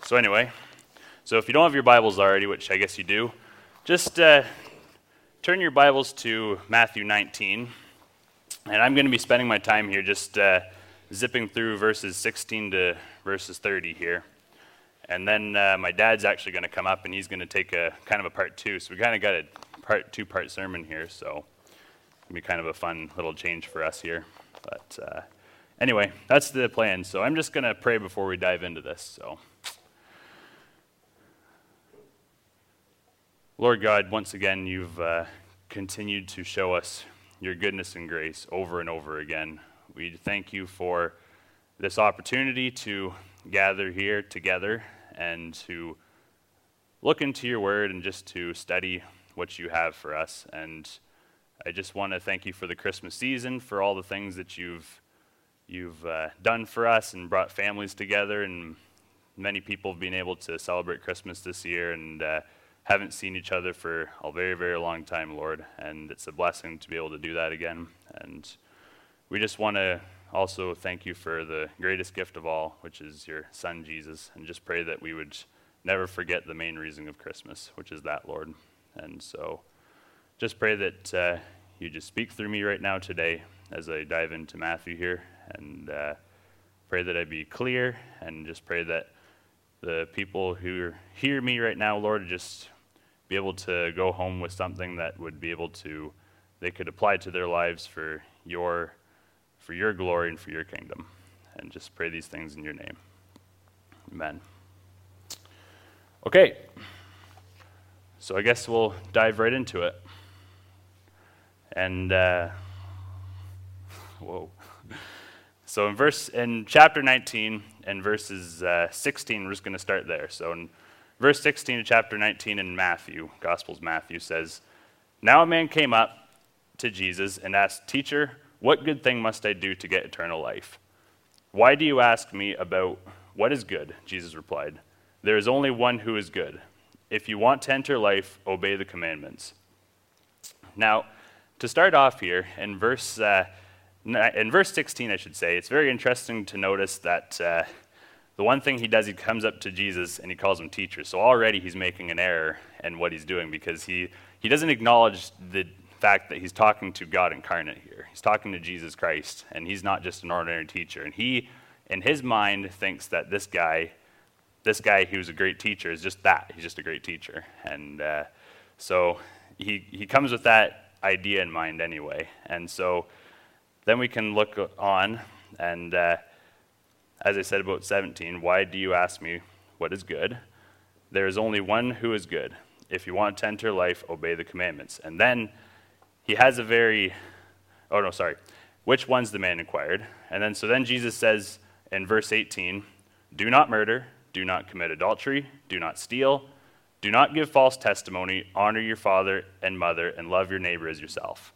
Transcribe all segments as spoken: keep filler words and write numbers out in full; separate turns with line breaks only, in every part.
So anyway, so if you don't have your Bibles already, which I guess you do, just uh, turn your Bibles to Matthew nineteen. And I'm going to be spending my time here just uh, zipping through verses sixteen to verses thirty here. And then uh, my dad's actually going to come up and he's going to take a kind of a part two. So we kind of got a part two part sermon here. So it'll be kind of a fun little change for us here. But uh, anyway, that's the plan. So I'm just going to pray before we dive into this. So, Lord God, once again, you've uh, continued to show us your goodness and grace over and over again. We thank you for this opportunity to gather here together and to look into your word and just to study what you have for us. And I just want to thank you for the Christmas season, for all the things that you've you've uh, done for us and brought families together, and many people have been able to celebrate Christmas this year and uh, haven't seen each other for a very, very long time, Lord, and it's a blessing to be able to do that again. And we just want to also thank you for the greatest gift of all, which is your son, Jesus, and just pray that we would never forget the main reason of Christmas, which is that, Lord. And so just pray that uh, you just speak through me right now today as I dive into Matthew here, and uh, pray that I be clear, and just pray that the people who hear me right now, Lord, just be able to go home with something that would be able to, they could apply to their lives for your for your glory and for your kingdom. And just pray these things in your name. Amen. Okay, so I guess we'll dive right into it. And, uh, whoa. So in verse, in chapter nineteen and verses uh, sixteen, we're just going to start there. So in verse sixteen of chapter nineteen in Matthew, Gospels Matthew says, "Now a man came up to Jesus and asked, 'Teacher, what good thing must I do to get eternal life?' 'Why do you ask me about what is good?' Jesus replied. 'There is only one who is good. If you want to enter life, obey the commandments.'" Now, to start off here, in verse uh, in verse sixteen, I should say, it's very interesting to notice that uh, the one thing he does, he comes up to Jesus and he calls him teacher. So already he's making an error in what he's doing, because he, he doesn't acknowledge the fact that he's talking to God incarnate here. He's talking to Jesus Christ, and he's not just an ordinary teacher. And he, in his mind, thinks that this guy, this guy who's a great teacher is just that. He's just a great teacher. And uh, so he he comes with that idea in mind anyway. And so then we can look on, and uh, as I said about seventeen, "Why do you ask me what is good? There is only one who is good. If you want to enter life, obey the commandments." And then he has a very, oh no, sorry, "Which one's the man?" inquired. And then, so then Jesus says in verse eighteen, "Do not murder, do not commit adultery, do not steal, do not give false testimony, honor your father and mother, and love your neighbor as yourself."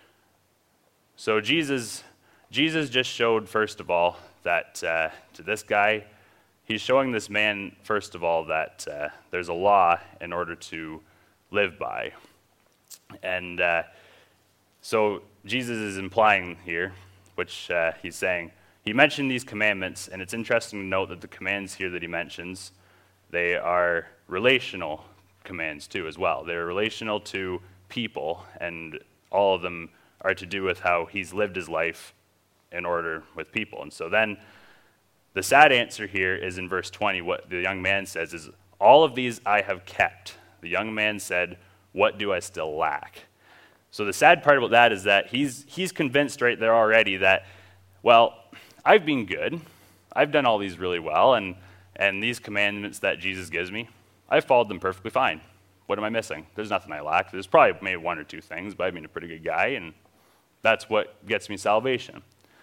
So Jesus, Jesus just showed, first of all, that uh, to this guy, he's showing this man, first of all, that uh, there's a law in order to live by. And uh, so Jesus is implying here, which uh, he's saying, he mentioned these commandments, and it's interesting to note that the commands here that he mentions, they are relational commands too as well. They're relational to people, and all of them are to do with how he's lived his life in order with people. And so then the sad answer here is in verse twenty. What the young man says is, "All of these I have kept." The young man said, "What do I still lack?" So the sad part about that is that he's he's convinced right there already that, well, I've been good. I've done all these really well, and and these commandments that Jesus gives me, I've followed them perfectly fine. What am I missing? There's nothing I lack. There's probably maybe one or two things, but I've been a pretty good guy, and that's what gets me salvation.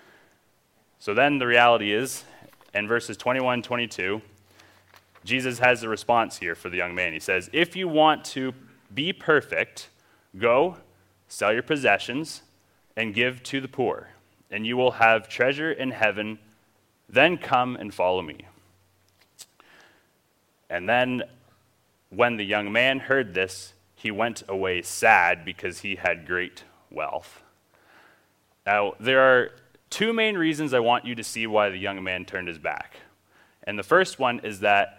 So then the reality is, in verses twenty-one, twenty-two, Jesus has a response here for the young man. He says, "If you want to be perfect, go, sell your possessions, and give to the poor, and you will have treasure in heaven. Then come and follow me." And then when the young man heard this, he went away sad because he had great wealth. Now, there are two main reasons I want you to see why the young man turned his back. And the first one is that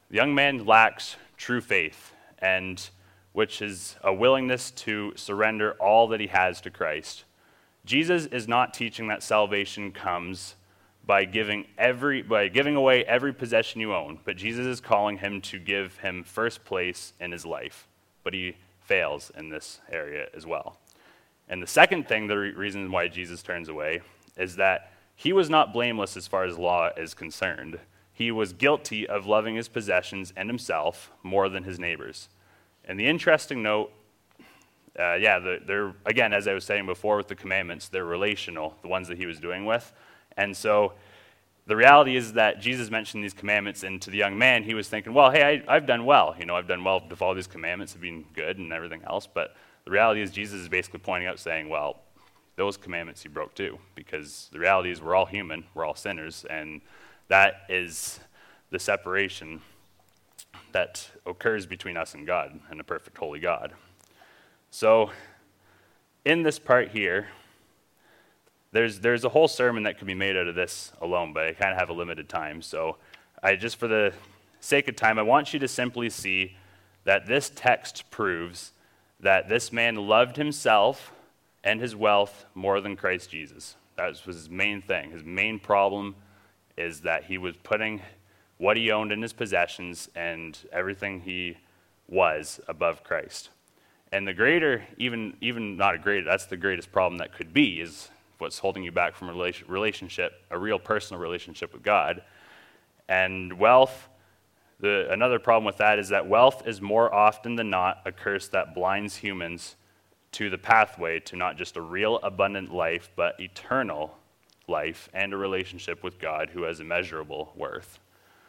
The young man lacks true faith, and which is a willingness to surrender all that he has to Christ. Jesus is not teaching that salvation comes by giving every by giving away every possession you own, but Jesus is calling him to give him first place in his life. But he fails in this area as well. And the second thing, the re- reason why Jesus turns away, is that he was not blameless as far as law is concerned. He was guilty of loving his possessions and himself more than his neighbors. And the interesting note, uh, yeah, the, they're, again, as I was saying before with the commandments, they're relational, the ones that he was doing with. And so the reality is that Jesus mentioned these commandments, and to the young man, he was thinking, well, hey, I, I've done well. You know, I've done well to follow these commandments, have been good and everything else. But the reality is Jesus is basically pointing out, saying, well, those commandments you broke too, because the reality is we're all human, we're all sinners, and that is the separation that occurs between us and God, and a perfect holy God. So in this part here, There's there's a whole sermon that could be made out of this alone, but I kind of have a limited time. So I just, for the sake of time, I want you to simply see that this text proves that this man loved himself and his wealth more than Christ Jesus. That was his main thing. His main problem is that he was putting what he owned in his possessions and everything he was above Christ. And the greater, even even not a greater, that's the greatest problem that could be, is what's holding you back from a relationship, a real personal relationship with God. And wealth, the, another problem with that is that wealth is more often than not a curse that blinds humans to the pathway to not just a real abundant life, but eternal life and a relationship with God who has immeasurable worth.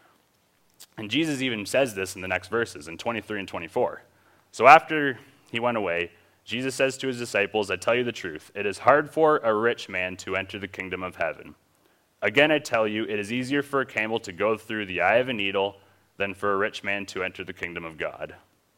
And Jesus even says this in the next verses, in twenty-three and twenty-four. So after he went away, Jesus says to his disciples, I tell you the truth, it is hard for a rich man to enter the kingdom of heaven. Again, I tell you, it is easier for a camel to go through the eye of a needle than for a rich man to enter the kingdom of God.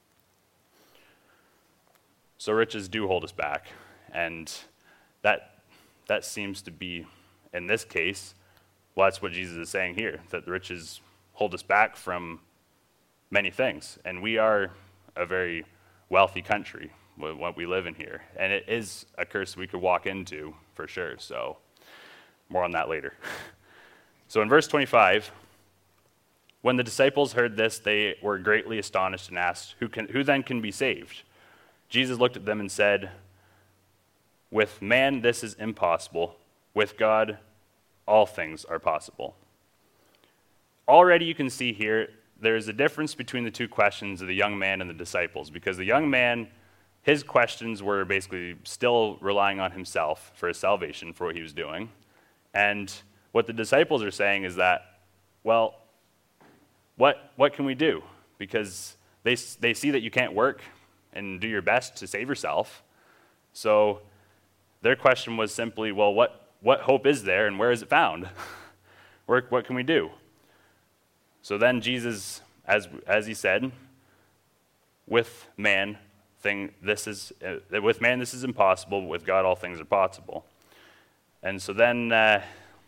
So riches do hold us back, and that that seems to be, in this case, well, that's what Jesus is saying here, that the riches hold us back from many things, and we are a very wealthy country, what we live in here. And it is a curse we could walk into for sure. So more on that later. So in verse twenty-five, when the disciples heard this, they were greatly astonished and asked, who can, who then can be saved? Jesus looked at them and said, with man this is impossible. With God all things are possible. Already you can see here, there's a difference between the two questions of the young man and the disciples, because the young man, his questions were basically still relying on himself for his salvation, for what he was doing. And what the disciples are saying is that, well, what what can we do? Because they they see that you can't work and do your best to save yourself. So their question was simply, well, what, what hope is there and where is it found? Where, what can we do? So then Jesus, as as he said, with man, thing this is uh, with man this is impossible, but with God all things are possible. And so then uh,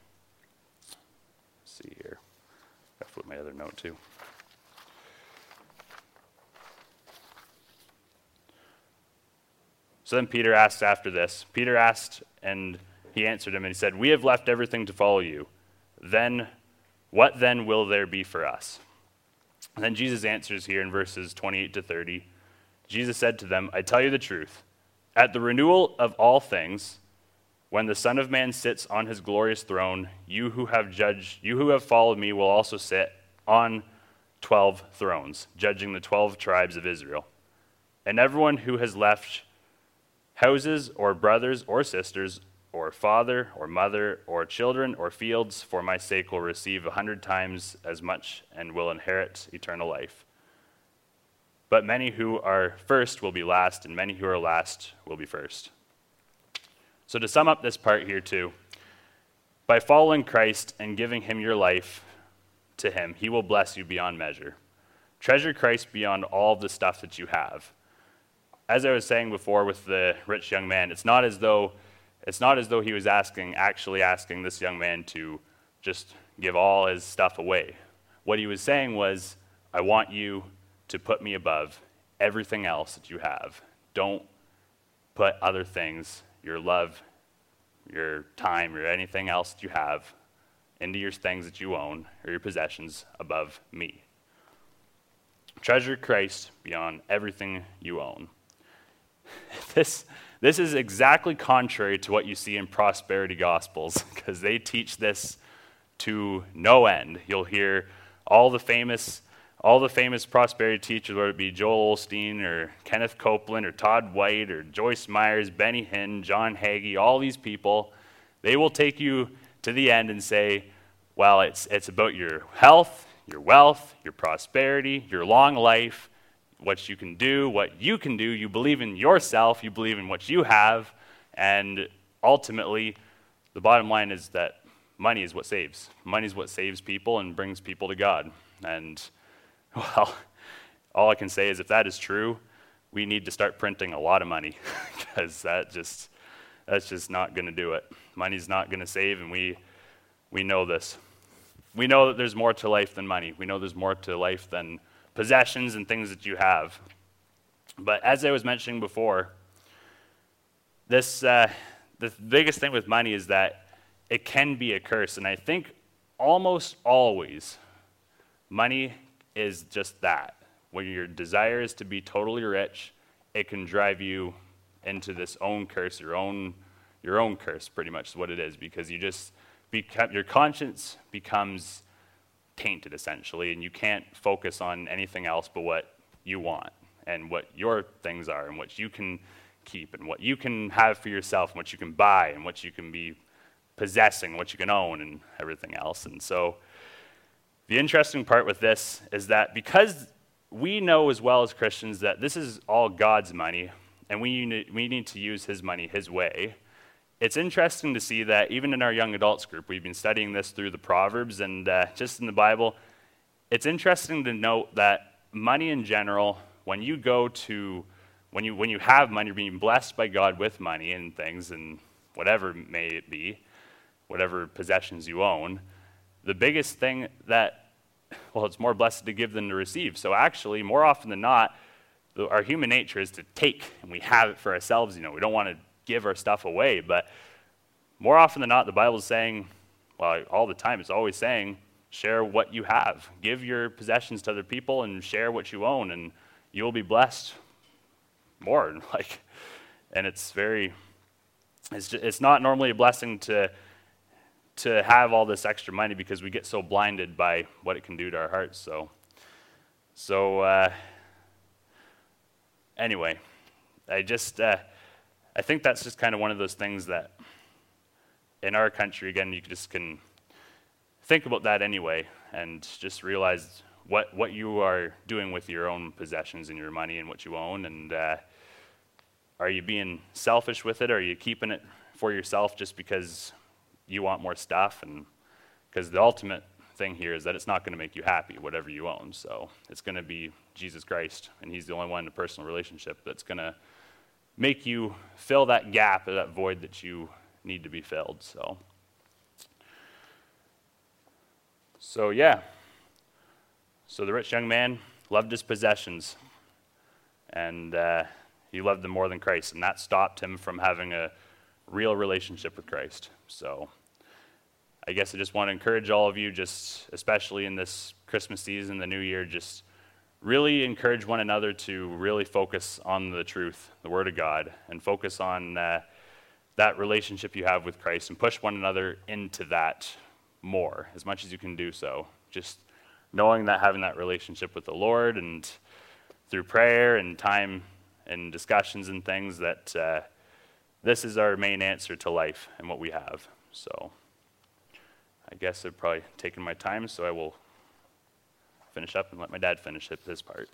let's see here. I flip my other note too. So then Peter asked after this. Peter asked, and he answered him, and he said, we have left everything to follow you. Then what then will there be for us? And then Jesus answers here in verses twenty-eight to thirty. Jesus said to them, I tell you the truth. At the renewal of all things, when the Son of Man sits on his glorious throne, you who have judged, you who have followed me will also sit on twelve thrones, judging the twelve tribes of Israel. And everyone who has left houses or brothers or sisters or father or mother or children or fields for my sake will receive a hundred times as much and will inherit eternal life. But many who are first will be last, and many who are last will be first. So to sum up this part here too, by following Christ and giving him your life to him, he will bless you beyond measure. Treasure Christ beyond all the stuff that you have. As I was saying before with the rich young man, it's not as though it's not as though he was asking, actually asking this young man to just give all his stuff away. What he was saying was, I want you to put me above everything else that you have. Don't put other things, your love, your time, or anything else that you have, into your things that you own or your possessions above me. Treasure Christ beyond everything you own. This, this is exactly contrary to what you see in prosperity gospels, because they teach this to no end. You'll hear all the famous all the famous prosperity teachers, whether it be Joel Osteen or Kenneth Copeland or Todd White or Joyce Myers, Benny Hinn, John Hagee, all these people, they will take you to the end and say, well, it's it's about your health, your wealth, your prosperity, your long life, what you can do, what you can do. You believe in yourself, you believe in what you have, and ultimately, the bottom line is that money is what saves. Money is what saves people and brings people to God. And, well, all I can say is if that is true, we need to start printing a lot of money, because that just that's just not going to do it. Money's not going to save, and we we know this. We know that there's more to life than money. We know there's more to life than possessions and things that you have. But as I was mentioning before, this uh, the biggest thing with money is that it can be a curse. And I think almost always money is just that. When your desire is to be totally rich, it can drive you into this own curse, your own your own curse, pretty much is what it is, because you just become, your conscience becomes tainted essentially, and you can't focus on anything else but what you want and what your things are and what you can keep and what you can have for yourself and what you can buy and what you can be possessing, what you can own and everything else. And so the interesting part with this is that because we know as well as Christians that this is all God's money and we need, we need to use his money his way, it's interesting to see that even in our young adults group, we've been studying this through the Proverbs and uh, just in the Bible, it's interesting to note that money in general, when you go to, when you when you have money, you're being blessed by God with money and things and whatever may it be, whatever possessions you own, the biggest thing that, well, it's more blessed to give than to receive. So actually, more often than not, the, our human nature is to take, and we have it for ourselves. You know, we don't want to give our stuff away, but more often than not, the Bible is saying, well, all the time, it's always saying, share what you have. Give your possessions to other people and share what you own, and you'll be blessed more. Like, and it's very, it's just, it's not normally a blessing to to have all this extra money because we get so blinded by what it can do to our hearts. So, so uh, anyway, I just. Uh, I think that's just kind of one of those things that in our country, again, you just can think about that anyway and just realize what, what you are doing with your own possessions and your money and what you own. And uh, are you being selfish with it? Or are you keeping it for yourself just because you want more stuff? And because the ultimate thing here is that it's not going to make you happy, whatever you own. So it's going to be Jesus Christ, and he's the only one in a personal relationship that's going to make you fill that gap or that void that you need to be filled. So, so yeah. So the rich young man loved his possessions, and uh, he loved them more than Christ, and that stopped him from having a real relationship with Christ. So I guess I just want to encourage all of you, just especially in this Christmas season, the new year, just really encourage one another to really focus on the truth, the Word of God, and focus on uh, that relationship you have with Christ and push one another into that more, as much as you can do so. Just knowing that having that relationship with the Lord and through prayer and time and discussions and things, that uh, this is our main answer to life and what we have. So I guess I've probably taken my time, so I will finish up and let my dad finish his part.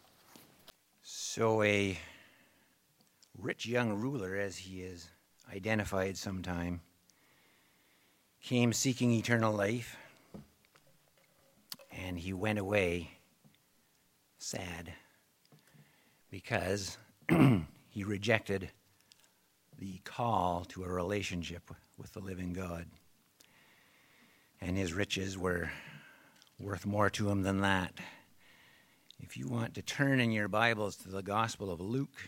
So a rich young ruler, as he is identified sometime, came seeking eternal life, and he went away sad because he rejected the call to a relationship with the living God. And his riches were worth more to him than that. If you want to turn in your Bibles to the Gospel of Luke,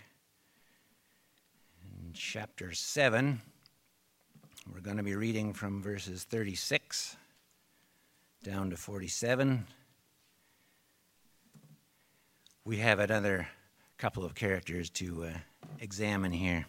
in chapter seven, we're going to be reading from verses thirty-six down to forty-seven. We have another couple of characters to uh, examine here.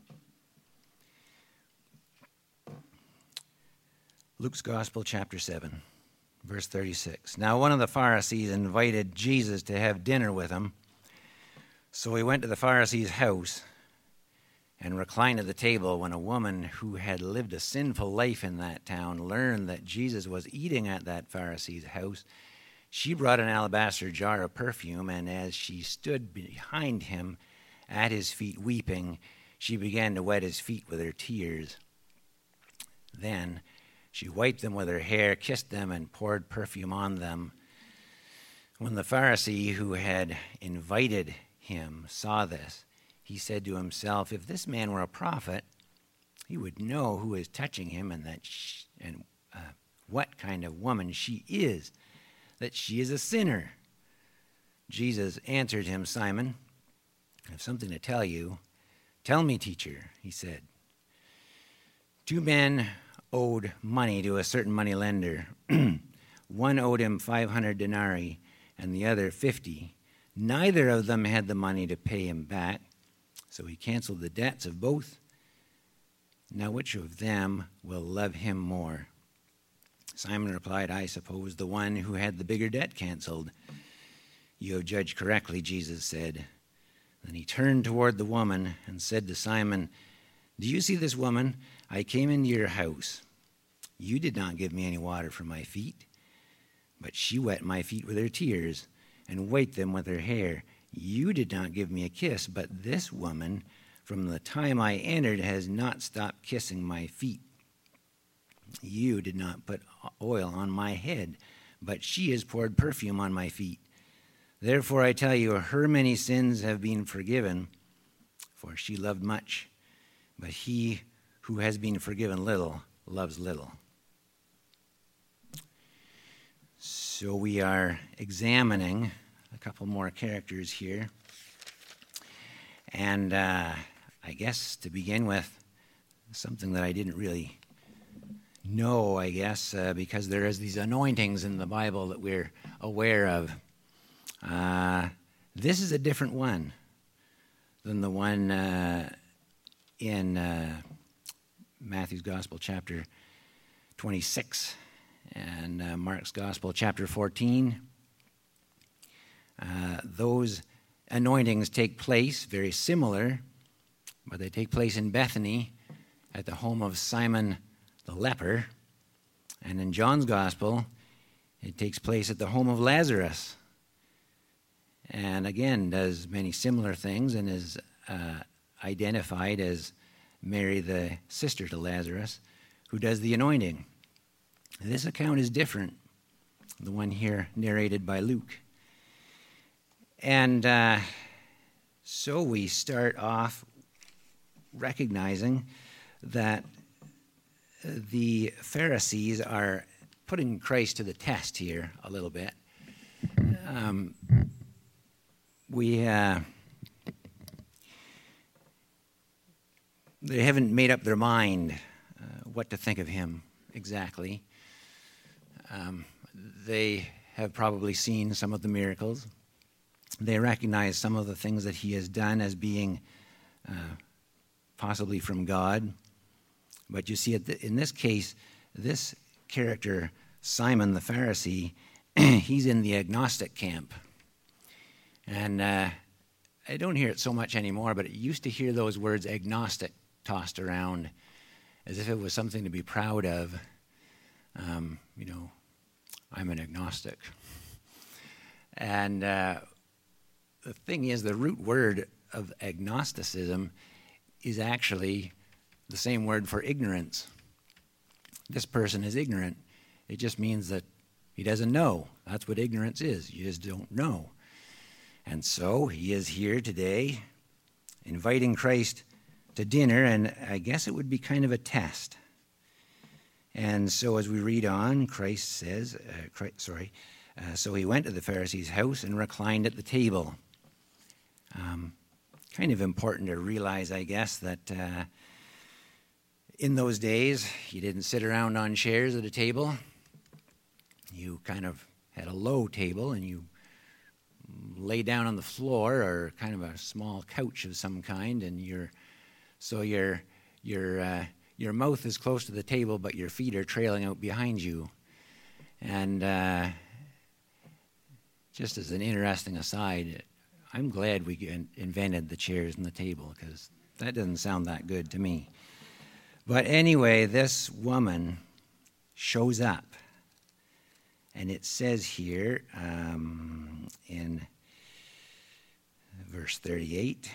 Luke's Gospel, chapter seven. Verse thirty-six. Now one of the Pharisees invited Jesus to have dinner with him. So he went to the Pharisee's house and reclined at the table. When a woman who had lived a sinful life in that town learned that Jesus was eating at that Pharisee's house, she brought an alabaster jar of perfume, and as she stood behind him at his feet weeping, she began to wet his feet with her tears. Then she wiped them with her hair, kissed them, and poured perfume on them. When the Pharisee who had invited him saw this, he said to himself, "If this man were a prophet, he would know who is touching him and that she, and uh, what kind of woman she is, that she is a sinner." Jesus answered him, "Simon, I have something to tell you." "Tell me, teacher," he said. Two men owed money to a certain money lender. One owed him five hundred denarii and the other fifty. Neither of them had the money to pay him back, so he canceled the debts of both. Now which of them will love him more? Simon replied, "I suppose the one who had the bigger debt canceled." "You have judged correctly," Jesus said. Then he turned toward the woman and said to Simon, "Do you see this woman? I came into your house. You did not give me any water for my feet, but she wet my feet with her tears and wiped them with her hair. You did not give me a kiss, but this woman, from the time I entered, has not stopped kissing my feet. You did not put oil on my head, but she has poured perfume on my feet. Therefore I tell you, her many sins have been forgiven, for she loved much. But he who has been forgiven little loves little." So we are examining a couple more characters here. And uh, I guess to begin with, something that I didn't really know, I guess, uh, because there is these anointings in the Bible that we're aware of. Uh, this is a different one than the one uh, in uh, Matthew's Gospel, chapter twenty-six, and uh, Mark's Gospel, chapter fourteen. Uh, those anointings take place, very similar, but they take place in Bethany at the home of Simon the leper. And in John's Gospel, it takes place at the home of Lazarus. And again, does many similar things and is uh, identified as Mary, the sister to Lazarus, who does the anointing. This account is different, the one here narrated by Luke. And uh, so we start off recognizing that the Pharisees are putting Christ to the test here a little bit. Um, we uh, they haven't made up their mind uh, what to think of him exactly. Um, they have probably seen some of the miracles. They recognize some of the things that he has done as being uh, possibly from God. But you see, in this case, this character, Simon the Pharisee, he's in the agnostic camp. And uh, I don't hear it so much anymore, but I used to hear those words agnostic tossed around as if it was something to be proud of. Um, you know, I'm an agnostic. And uh, the thing is, the root word of agnosticism is actually the same word for ignorance. This person is ignorant. It just means that he doesn't know. That's what ignorance is. You just don't know. And so he is here today inviting Christ to dinner, and I guess it would be kind of a test. And so as we read on, Christ says, uh, Christ, sorry, Uh, so he went to the Pharisee's house and reclined at the table. Um, kind of important to realize, I guess, that uh, in those days, you didn't sit around on chairs at a table. You kind of had a low table, and you lay down on the floor or kind of a small couch of some kind, and you're so your your uh, your mouth is close to the table, but your feet are trailing out behind you. And uh, just as an interesting aside, I'm glad we invented the chairs and the table, because that doesn't sound that good to me. But anyway, this woman shows up. And it says here um, in verse thirty-eight,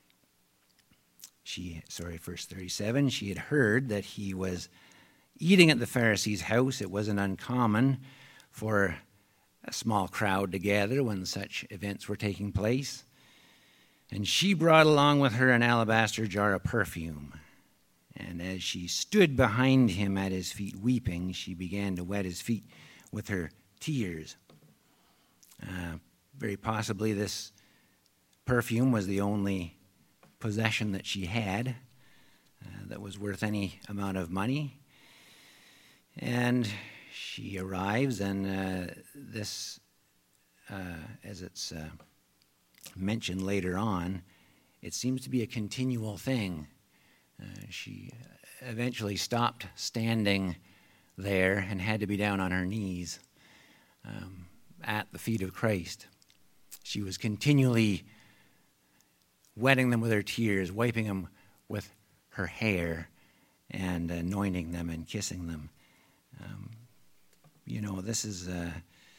she, sorry, verse thirty-seven, she had heard that he was eating at the Pharisee's house. It wasn't uncommon for a small crowd to gather when such events were taking place. And she brought along with her an alabaster jar of perfume. And as she stood behind him at his feet weeping, she began to wet his feet with her tears. Uh, very possibly this perfume was the only possession that she had uh, that was worth any amount of money. And she arrives, and uh, this, uh, as it's uh, mentioned later on, it seems to be a continual thing. Uh, she eventually stopped standing there and had to be down on her knees um, at the feet of Christ. She was continually wetting them with her tears, wiping them with her hair, and anointing them and kissing them. Um, you know, this is, uh,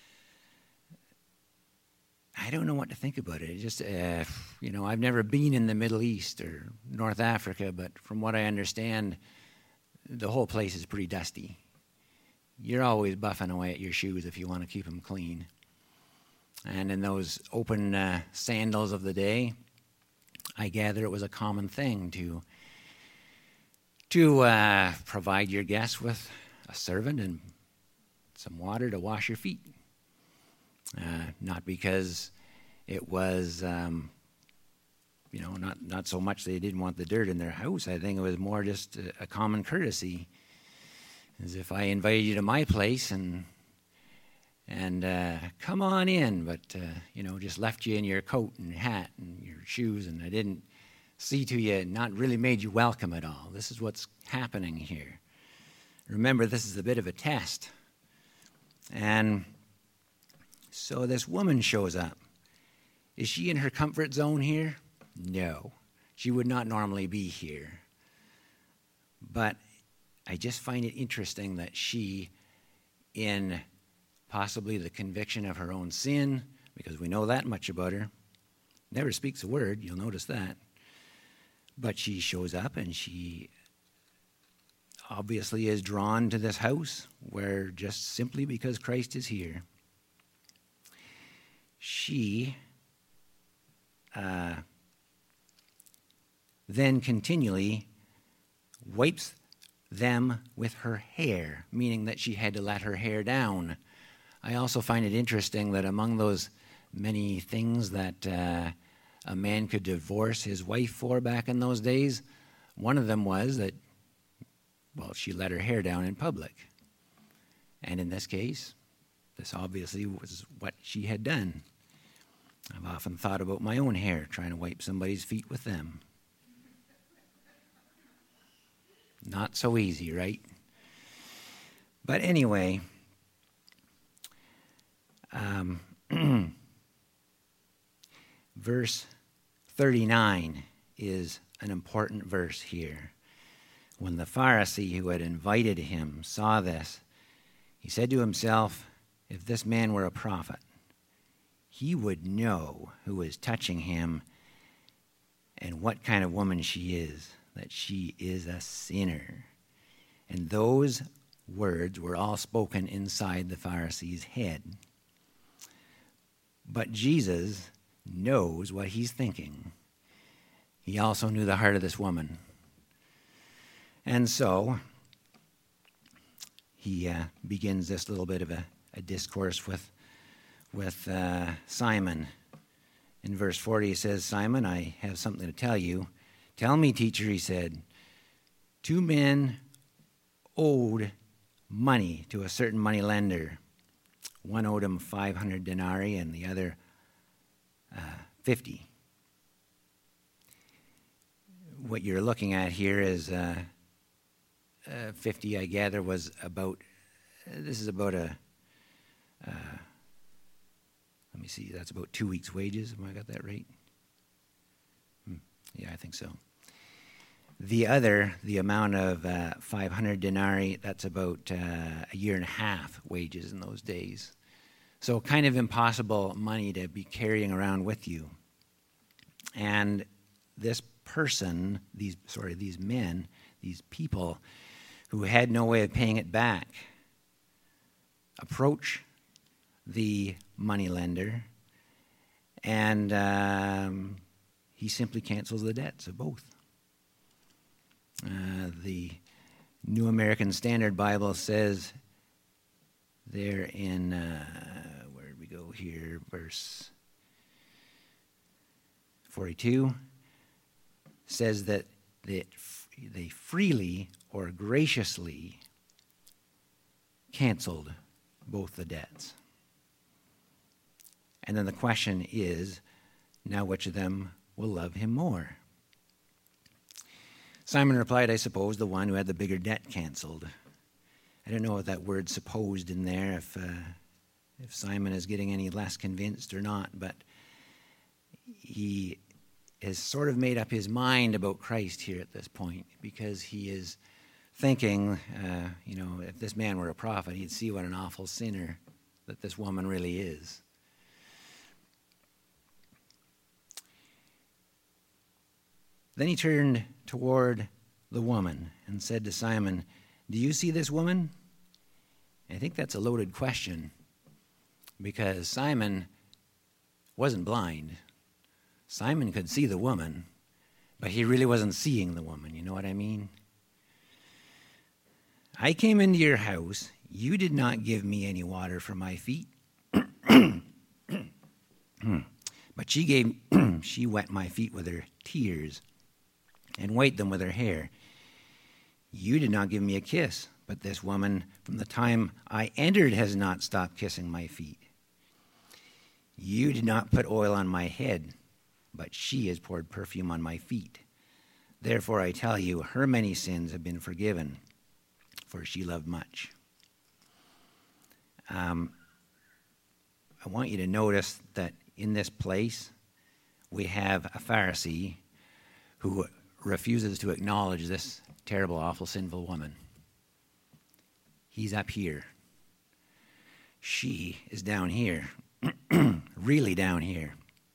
I don't know what to think about it. It just, uh, you know, I've never been in the Middle East or North Africa, but from what I understand, the whole place is pretty dusty. You're always buffing away at your shoes if you want to keep them clean. And in those open uh, sandals of the day, I gather it was a common thing to to uh, provide your guests with a servant and some water to wash your feet. Uh, not because it was, um, you know, not, not so much they didn't want the dirt in their house. I think it was more just a, a common courtesy. As if I invited you to my place and and uh, come on in, but, uh, you know, just left you in your coat and hat and your shoes, and I didn't see to you, not really made you welcome at all. This is what's happening here. Remember, this is a bit of a test. And so this woman shows up. Is she in her comfort zone here? No. She would not normally be here. But I just find it interesting that she, in possibly the conviction of her own sin, because we know that much about her, never speaks a word, you'll notice that, but she shows up and she obviously is drawn to this house where just simply because Christ is here, she uh, then continually wipes them with her hair, meaning that she had to let her hair down. I also find it interesting that among those many things that uh, a man could divorce his wife for back in those days, one of them was that, well, she let her hair down in public. And in this case, this obviously was what she had done. I've often thought about my own hair, trying to wipe somebody's feet with them. Not so easy, right? But anyway, um, verse thirty-nine is an important verse here. When the Pharisee who had invited him saw this, he said to himself, if this man were a prophet, he would know who was touching him and what kind of woman she is, that she is a sinner. And those words were all spoken inside the Pharisee's head. But Jesus knows what he's thinking. He also knew the heart of this woman. And so he uh, begins this little bit of a, a discourse with, with uh, Simon. In verse forty, he says, Simon, I have something to tell you. Tell me, teacher, he said. Two men owed money to a certain money lender. One owed him five hundred denarii and the other uh, fifty. What you're looking at here is uh, uh, fifty, I gather, was about, uh, this is about a, uh, let me see, that's about two weeks' wages. Have I got that right? Hmm. Yeah, I think so. The other, the amount of uh, five hundred denarii, that's about uh, a year and a half wages in those days. So kind of impossible money to be carrying around with you. And this person, these sorry, these men, these people who had no way of paying it back, approach the moneylender, and um, he simply cancels the debts of both. Uh, the New American Standard Bible says there in, uh, where did we go here, verse forty-two, says that they, they freely or graciously canceled both the debts. And then the question is, now which of them will love him more? Simon replied, I suppose the one who had the bigger debt canceled. I don't know if that word supposed in there, if uh, if Simon is getting any less convinced or not, but he has sort of made up his mind about Christ here at this point, because he is thinking, uh, you know, if this man were a prophet, he'd see what an awful sinner that this woman really is. Then he turned toward the woman and said to Simon, do you see this woman? And I think that's a loaded question, because Simon wasn't blind. Simon could see the woman, but he really wasn't seeing the woman. You know what I mean? I came into your house. You did not give me any water for my feet. But she gave, she wet my feet with her tears and wiped them with her hair. You did not give me a kiss, but this woman, from the time I entered, has not stopped kissing my feet. You did not put oil on my head, but she has poured perfume on my feet. Therefore I tell you, her many sins have been forgiven, for she loved much. Um, I want you to notice that in this place, we have a Pharisee who refuses to acknowledge this terrible, awful, sinful woman. He's up here. She is down here, really down here.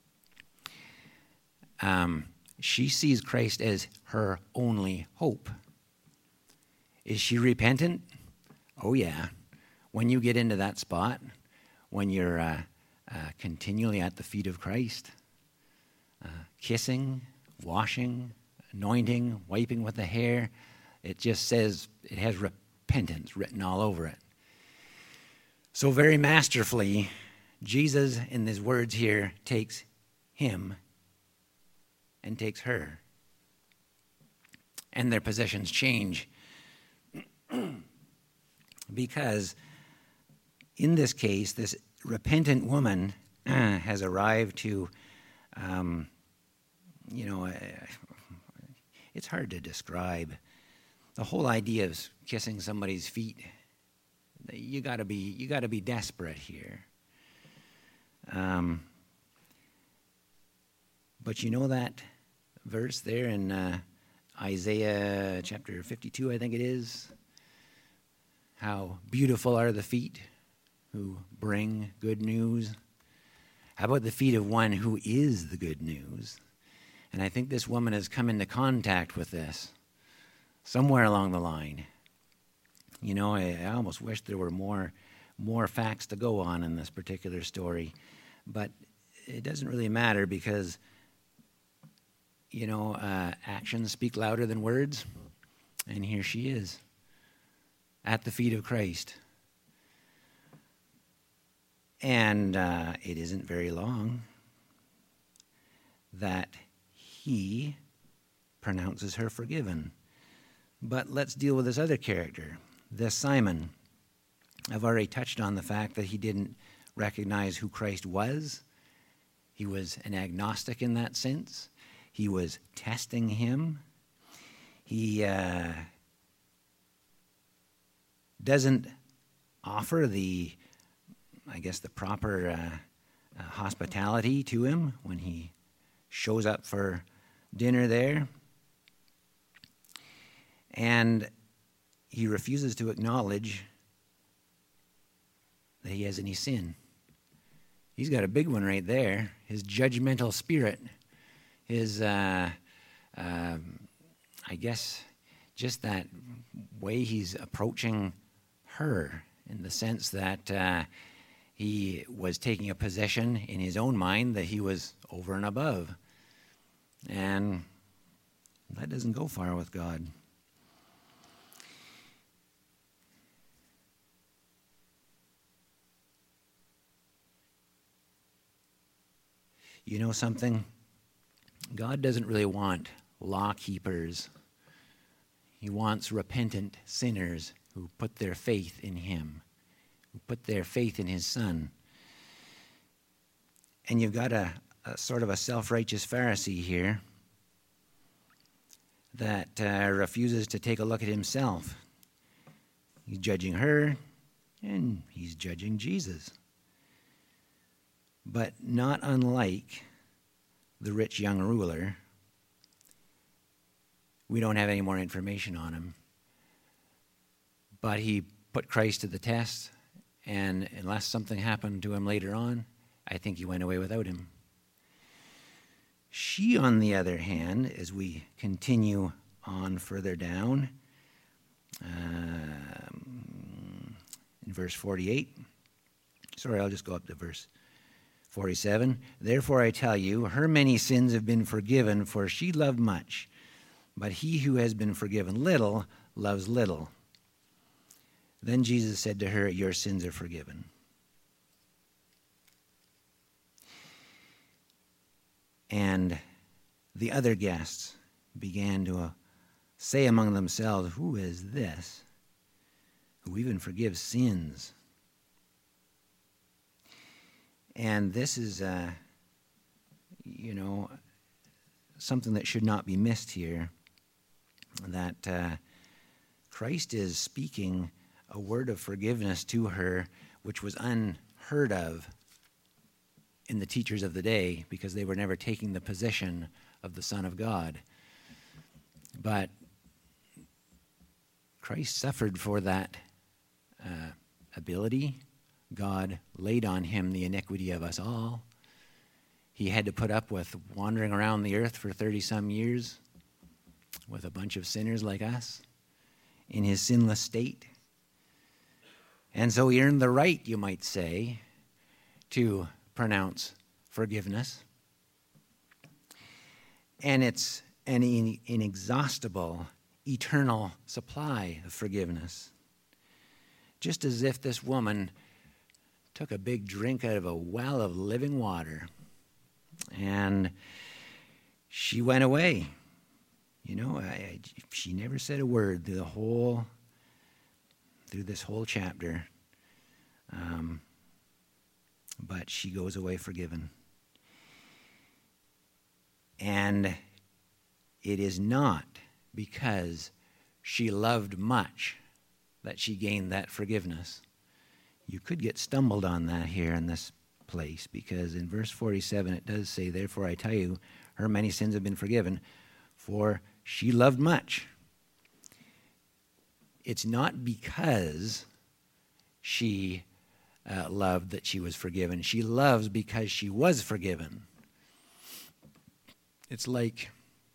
Um, she sees Christ as her only hope. Is she repentant? Oh, yeah. When you get into that spot, when you're uh, uh, continually at the feet of Christ, uh, kissing, washing, anointing, wiping with the hair, it just says, it has repentance written all over it. So very masterfully, Jesus, in his words here, takes him and takes her. And their positions change. Because in this case, this repentant woman has arrived to, um, you know, uh, it's hard to describe. The whole idea of kissing somebody's feet, you gotta be, you gotta be desperate here. Um, but you know that verse there in uh, Isaiah chapter fifty-two, I think it is. How beautiful are the feet who bring good news. How about the feet of one who is the good news? And I think this woman has come into contact with this somewhere along the line. You know, I, I almost wish there were more, more facts to go on in this particular story. But it doesn't really matter because, you know, uh, actions speak louder than words. And here she is, at the feet of Christ. And uh, it isn't very long that he pronounces her forgiven. But let's deal with this other character, this Simon. I've already touched on the fact that he didn't recognize who Christ was. He was an agnostic in that sense. He was testing him. He uh, doesn't offer the, I guess, the proper uh, uh, hospitality to him when he shows up for dinner there. And he refuses to acknowledge that he has any sin. He's got a big one right there. His judgmental spirit, his, uh, uh, I guess, just that way he's approaching her, in the sense that uh, he was taking a position in his own mind that he was over and above. And that doesn't go far with God. You know something? God doesn't really want law keepers. He wants repentant sinners who put their faith in him, who put their faith in his Son. And you've got a, a sort of a self-righteous Pharisee here that uh, refuses to take a look at himself. He's judging her, and he's judging Jesus. But not unlike the rich young ruler, we don't have any more information on him. But he put Christ to the test, and unless something happened to him later on, I think he went away without him. She, on the other hand, as we continue on further down, um, in verse forty-eight, sorry, I'll just go up to verse forty-seven. Therefore I tell you, her many sins have been forgiven, for she loved much. But he who has been forgiven little loves little. Then Jesus said to her, your sins are forgiven. And the other guests began to uh, say among themselves, who is this who even forgives sins? And this is, uh, you know, something that should not be missed here, that uh, Christ is speaking a word of forgiveness to her, which was unheard of in the teachers of the day, because they were never taking the position of the Son of God. But Christ suffered for that uh, ability. God laid on him the iniquity of us all. He had to put up with wandering around the earth for thirty-some years with a bunch of sinners like us in his sinless state. And so he earned the right, you might say, to pronounce forgiveness. And it's an in- inexhaustible, eternal supply of forgiveness. Just as if this woman took a big drink out of a well of living water, and she went away. You know, I, I, she never said a word through the whole, through this whole chapter. Um, but she goes away forgiven. And it is not because she loved much that she gained that forgiveness. You could get stumbled on that here in this place, because in verse forty-seven it does say, therefore I tell you, her many sins have been forgiven, for she loved much. It's not because she uh, loved that she was forgiven. She loves because she was forgiven. It's like,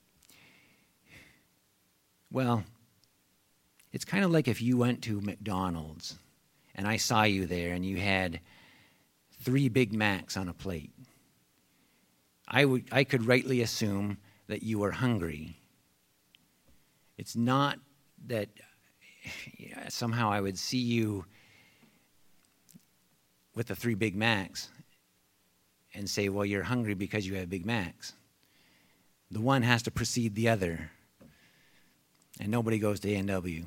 well, it's kind of like if you went to McDonald's and I saw you there and you had three Big Macs on a plate. I would, I could rightly assume that you were hungry. It's not that somehow I would see you with the three Big Macs and say, well, you're hungry because you have Big Macs. The one has to precede the other. And nobody goes to A and W.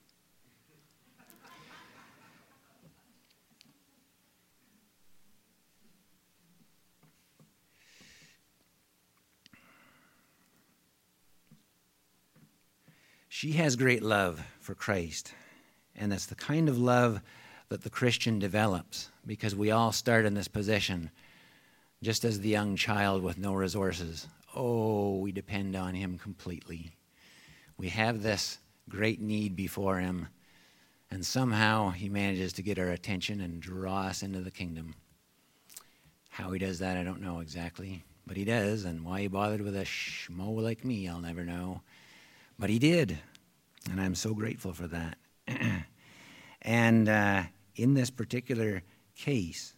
She has great love for Christ. And that's the kind of love that the Christian develops, because we all start in this position, just as the young child with no resources. Oh, we depend on him completely. We have this great need before him, and somehow he manages to get our attention and draw us into the kingdom. How he does that, I don't know exactly, but he does, and why he bothered with a schmo like me, I'll never know. But he did, and I'm so grateful for that. And uh, in this particular case,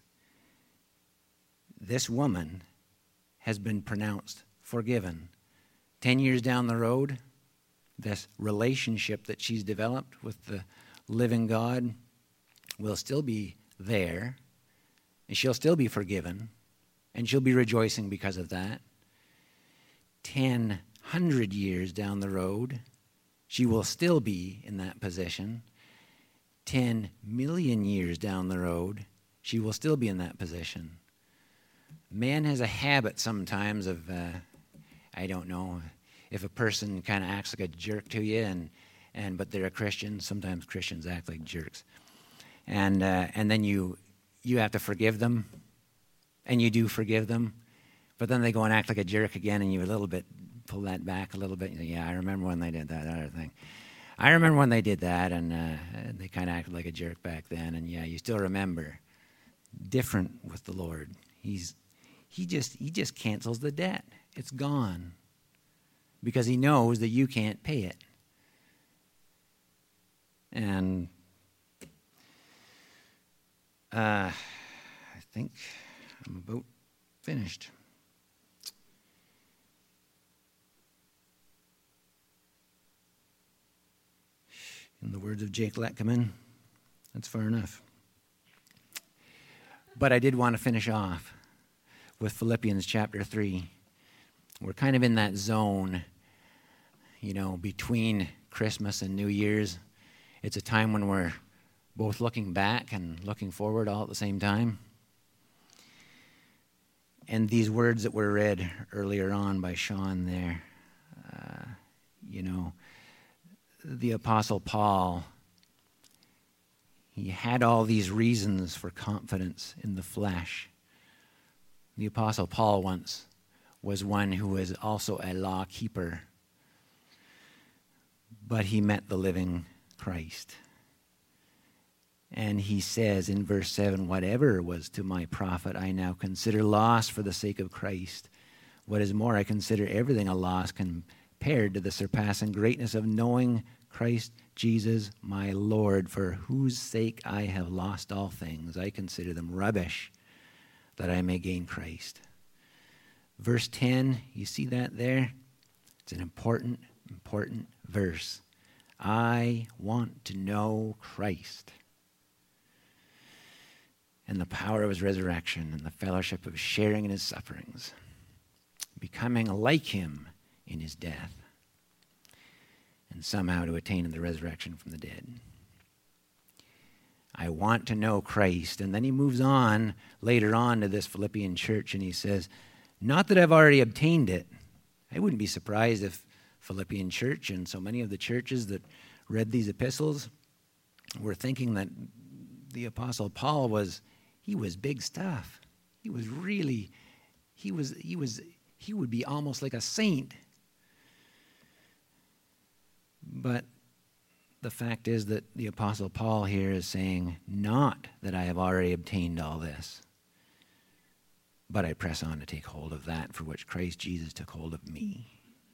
this woman has been pronounced forgiven. Ten years down the road, this relationship that she's developed with the living God will still be there, and she'll still be forgiven, and she'll be rejoicing because of that. Ten hundred years down the road, she will still be in that position. Ten million years down the road, she will still be in that position. Man has a habit sometimes of, uh, I don't know, if a person kind of acts like a jerk to you, and, and but they're a Christian, sometimes Christians act like jerks. And uh, and then you you have to forgive them, and you do forgive them, but then they go and act like a jerk again, and you a little bit pull that back a little bit. You say, yeah, I remember when they did that other thing. I remember when they did that, and uh, they kind of acted like a jerk back then, and yeah, you still remember. Different with the Lord. He's he just he just cancels the debt. It's gone. Because he knows that you can't pay it. And uh, I think I'm about finished. In the words of Jake Letkeman, that's far enough. But I did want to finish off with Philippians chapter three. We're kind of in that zone, you know, between Christmas and New Year's. It's a time when we're both looking back and looking forward all at the same time. And these words that were read earlier on by Sean there, uh, you know, the Apostle Paul, he had all these reasons for confidence in the flesh. The Apostle Paul once was one who was also a law keeper, but he met the living Christ. And he says in verse seven, whatever was to my profit, I now consider loss for the sake of Christ. What is more, I consider everything a loss compared to the surpassing greatness of knowing Christ Jesus my Lord, for whose sake I have lost all things. I consider them rubbish, that I may gain Christ. Verse ten, you see that there? It's an important, important verse. I want to know Christ and the power of his resurrection and the fellowship of sharing in his sufferings, becoming like him in his death, and somehow to attain the resurrection from the dead. I want to know Christ. And then he moves on later on to this Philippian church, and he says, not that I've already obtained it. I wouldn't be surprised if Philippian church and so many of the churches that read these epistles were thinking that the Apostle Paul was, he was big stuff. He was really, he was, he was, he would be almost like a saint. But the fact is that the Apostle Paul here is saying, not that I have already obtained all this, but I press on to take hold of that for which Christ Jesus took hold of me.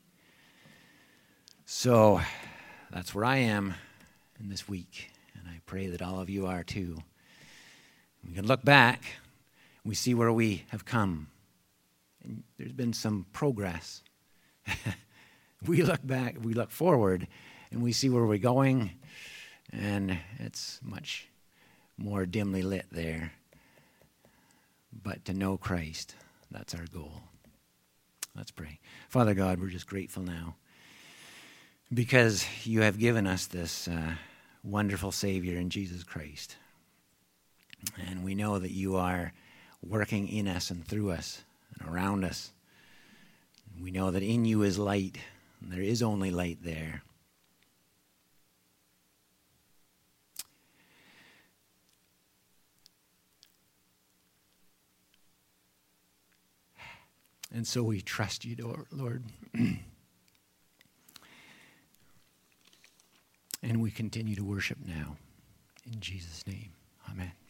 So that's where I am in this week, and I pray that all of you are too. We can look back, we see where we have come, and there's been some progress. We look back, we look forward, and we see where we're going, and it's much more dimly lit there. but to know Christ. That's our goal. Let's pray. Father God, we're just grateful now because you have given us this uh, wonderful Savior in Jesus Christ. And we know that you are working in us and through us and around us. We know that in you is light, and there is only light there. And so we trust you, Lord. And we continue to worship now. In Jesus' name, amen.